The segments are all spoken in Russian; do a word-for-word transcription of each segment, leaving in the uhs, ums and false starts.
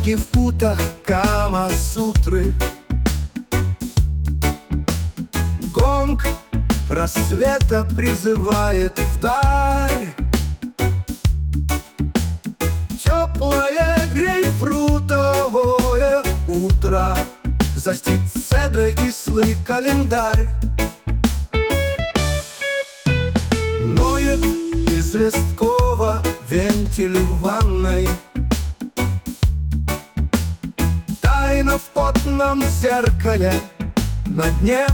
Ноги в путах Кама-сутры. Гонг рассвета призывает вдаль. Теплое грейпфрутовое утро застит седой кислый календарь. Ноет известково вентиль в ванной. Тайна в потном зеркале на дне.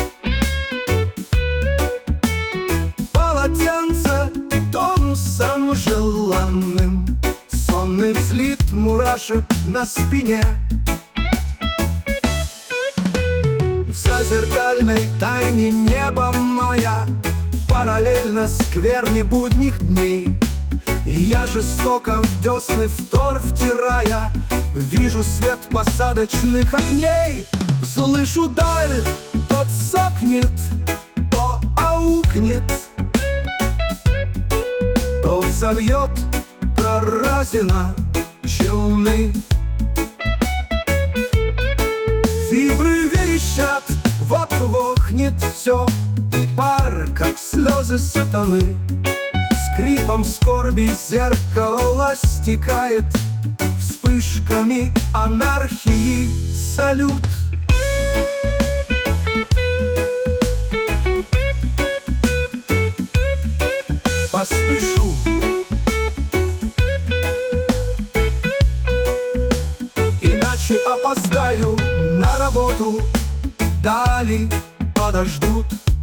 Полотенце томсом желанным, сонный взлит мурашек на спине. В зазеркальной тайне неба моя параллельно скверне будних дней. Я жестоко в десны втор втирая вижу свет посадочных огней. Слышу даль, тот сопнет, то аукнет, то взовьет проразина челны. Фибры верещат, вот вохнет все, пар, как слезы сатаны. Скрипом скорби зеркало стекает, вспышками анархии салют. Поспешу, иначе опоздаю на работу, дали подождут.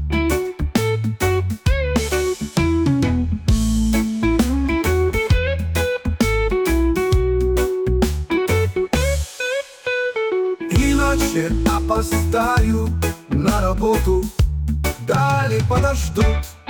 Иначе опоздаю на работу, дали подождут.